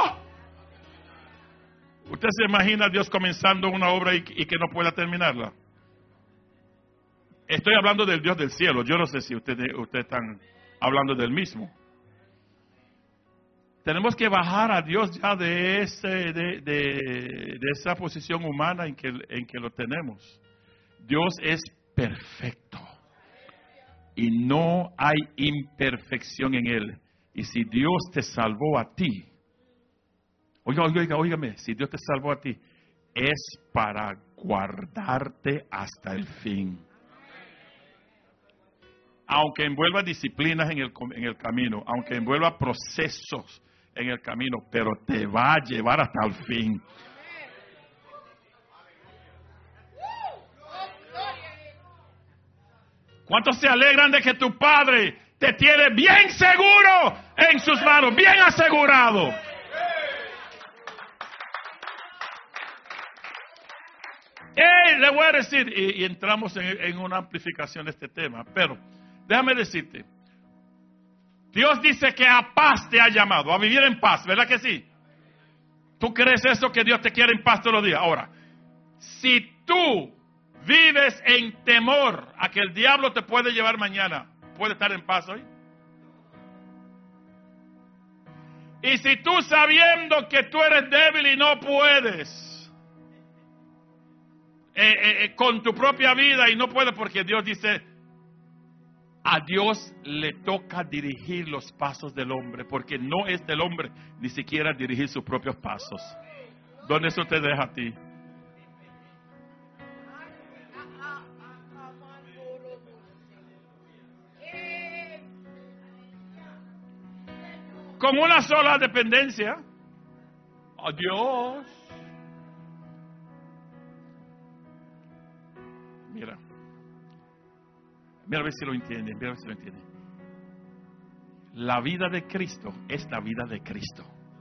¿Usted se imagina a Dios comenzando una obra y que no pueda terminarla? Estoy hablando del Dios del cielo. Yo no sé si ustedes están hablando del mismo. Tenemos que bajar a Dios ya de esa posición humana en que lo tenemos. Dios es perfecto y no hay imperfección en Él. Y si Dios te salvó a ti, óigame, si Dios te salvó a ti, es para guardarte hasta el fin. Aunque envuelva disciplinas en el camino, aunque envuelva procesos en el camino, pero te va a llevar hasta el fin. ¿Cuántos se alegran de que tu Padre te tiene bien seguro en sus manos, bien asegurado? Le voy a decir, y entramos en una amplificación de este tema, pero déjame decirte, Dios dice que a paz te ha llamado, a vivir en paz, ¿verdad que sí? ¿Tú crees eso, que Dios te quiere en paz todos los días? Ahora, si tú vives en temor a que el diablo te puede llevar mañana, ¿puedes estar en paz hoy? Y si tú, sabiendo que tú eres débil y no puedes con tu propia vida, y no puedes porque Dios dice, a Dios le toca dirigir los pasos del hombre, porque no es del hombre ni siquiera dirigir sus propios pasos. ¿Dónde eso te deja a ti? Con una sola dependencia a Dios. Mira a ver si lo entienden, La vida de Cristo es la vida de Cristo.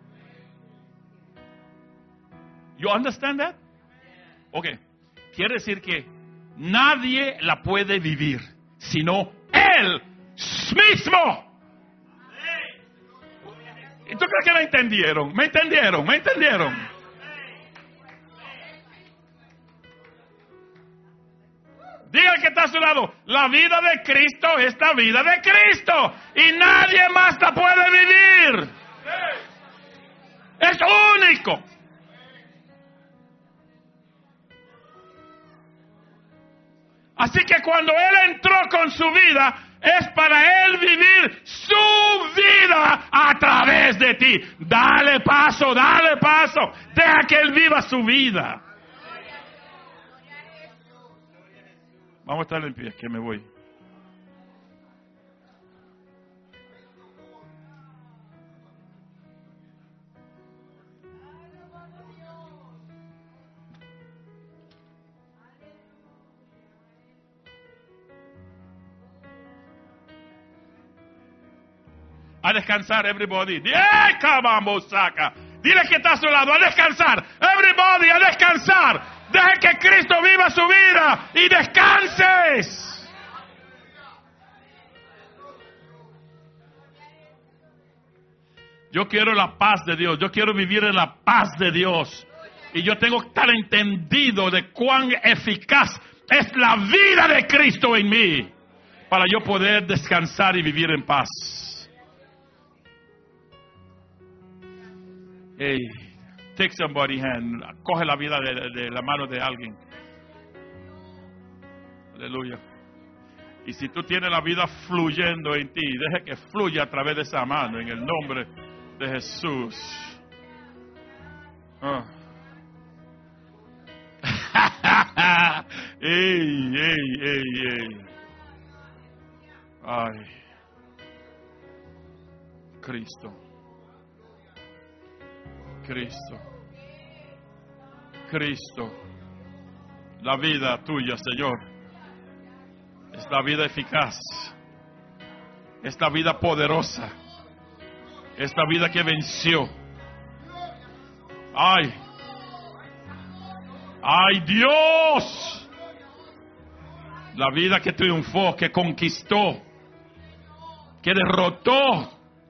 You understand that? Okay. Quiere decir que nadie la puede vivir sino Él mismo. ¿Y tú crees que la entendieron? ¿Me entendieron? Diga al que está a su lado, la vida de Cristo es la vida de Cristo y nadie más la puede vivir. Es único. Así que cuando Él entró con su vida, es para Él vivir su vida a través de ti. Dale paso. Deja que Él viva su vida. Vamos a estar en pie, que me voy. A descansar, everybody. Dile que está a su lado, a descansar. Everybody, a descansar. Deje que Cristo viva su vida y descanses. Yo quiero la paz de Dios. Yo quiero vivir en la paz de Dios. Y yo tengo que estar entendido de cuán eficaz es la vida de Cristo en mí para yo poder descansar y vivir en paz. Hey, take somebody's hand. Coge la vida de la mano de alguien. Aleluya. Y si tú tienes la vida fluyendo en ti, deja que fluya a través de esa mano en el nombre de Jesús. ¡Ey, ey, ey, ey! ¡Ay! Cristo. Cristo. Cristo. La vida tuya, Señor, es la vida eficaz. Es la vida poderosa. Es la vida que venció. ¡Ay! ¡Ay, Dios! La vida que triunfó, que conquistó, que derrotó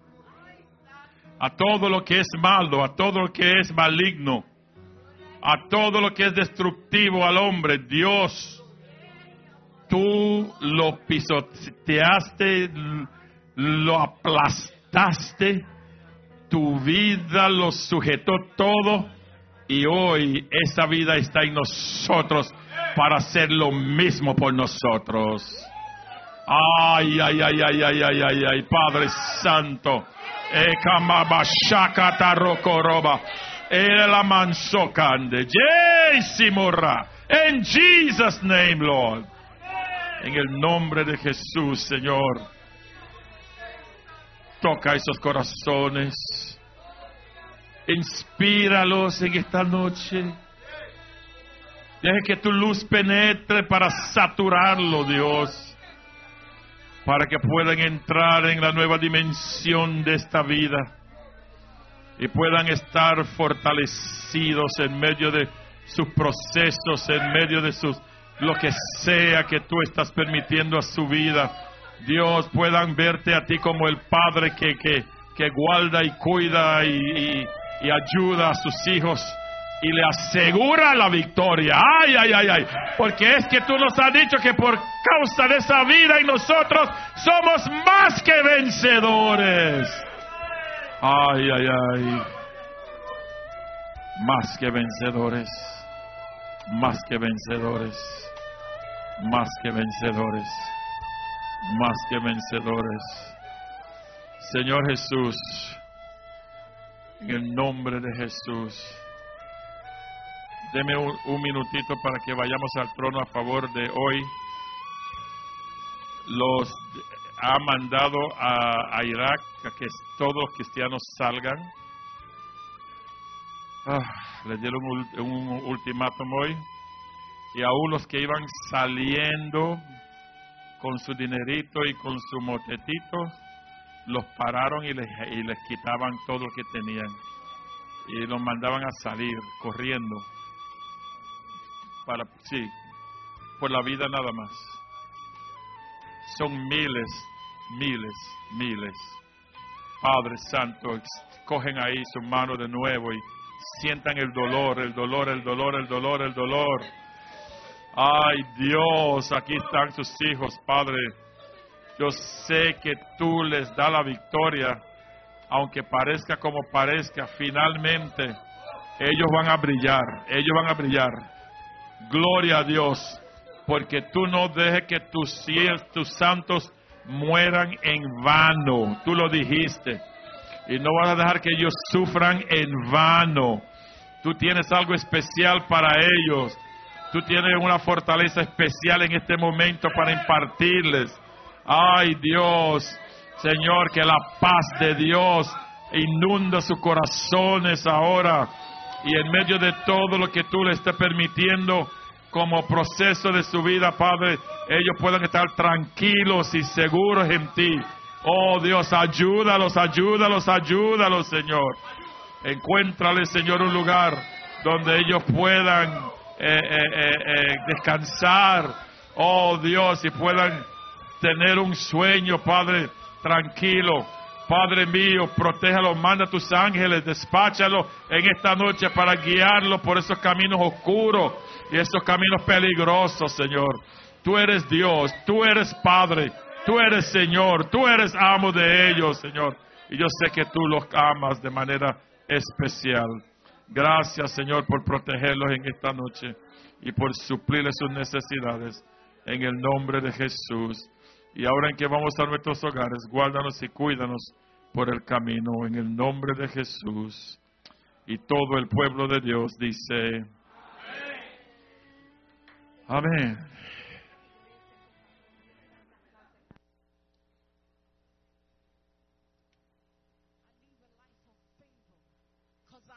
a todo lo que es malo, a todo lo que es maligno, a todo lo que es destructivo al hombre. Dios, tú lo pisoteaste, lo aplastaste, tu vida lo sujetó todo, y hoy esa vida está en nosotros para hacer lo mismo por nosotros. Ay, ay, ay, ay, ay, ay, ay, ay, Padre Santo. In Jesus' name, Lord. En el nombre de Jesús, Señor. Toca esos corazones. Inspíralos en esta noche. Deje que tu luz penetre para saturarlo, Dios. Para que puedan entrar en la nueva dimensión de esta vida. Y puedan estar fortalecidos en medio de sus procesos, en medio de sus, lo que sea que tú estás permitiendo a su vida. Dios, puedan verte a ti como el Padre que guarda y cuida y ayuda a sus hijos y le asegura la victoria. Ay, ay, ay, ay. Porque es que tú nos has dicho que por causa de esa vida en nosotros somos más que vencedores. Ay, ay, ay. Más que vencedores. Más que vencedores. Más que vencedores. Más que vencedores. Señor Jesús, en el nombre de Jesús, deme un minutito para que vayamos al trono a favor de hoy. Los ha mandado a Irak a que todos los cristianos salgan. Les dieron un ultimátum hoy. Y aún los que iban saliendo con su dinerito y con su motetito, los pararon y les quitaban todo lo que tenían. Y los mandaban a salir corriendo. Por la vida nada más. Son miles. Padre Santo, cogen ahí su mano de nuevo y sientan el dolor. Ay, Dios, aquí están sus hijos, Padre. Yo sé que tú les das la victoria, aunque parezca como parezca, finalmente ellos van a brillar. Gloria a Dios, porque tú no dejes que tus santos mueran en vano. Tú lo dijiste. Y no vas a dejar que ellos sufran en vano. Tú tienes algo especial para ellos. Tú tienes una fortaleza especial en este momento para impartirles. Ay, Dios, Señor, que la paz de Dios inunda sus corazones ahora. Y en medio de todo lo que tú le estás permitiendo como proceso de su vida, Padre, ellos puedan estar tranquilos y seguros en ti. Oh, Dios, ayúdalos, Señor. Encuéntrales, Señor, un lugar donde ellos puedan descansar. Oh, Dios, y puedan tener un sueño, Padre, tranquilo. Padre mío, protéjalo, manda a tus ángeles, despáchalo en esta noche para guiarlo por esos caminos oscuros y esos caminos peligrosos, Señor. Tú eres Dios, tú eres Padre, tú eres Señor, tú eres amo de ellos, Señor. Y yo sé que tú los amas de manera especial. Gracias, Señor, por protegerlos en esta noche y por suplirles sus necesidades en el nombre de Jesús. Y ahora en que vamos a nuestros hogares, guárdanos y cuídanos por el camino, en el nombre de Jesús. Y todo el pueblo de Dios dice, amén.